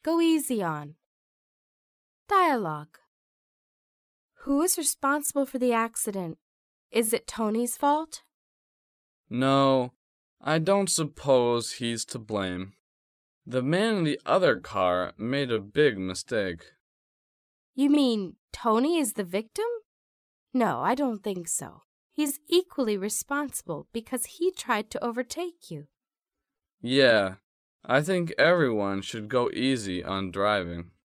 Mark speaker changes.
Speaker 1: Go easy on. Dialogue. Who is responsible for the accident? Is it Tony's fault?
Speaker 2: No, I don't suppose he's to blame. The man in the other car made a big mistake.
Speaker 1: You mean Tony is the victim? No, I don't think so. He's equally responsible because he tried to overtake you.
Speaker 2: Yeah, I think everyone should go easy on driving.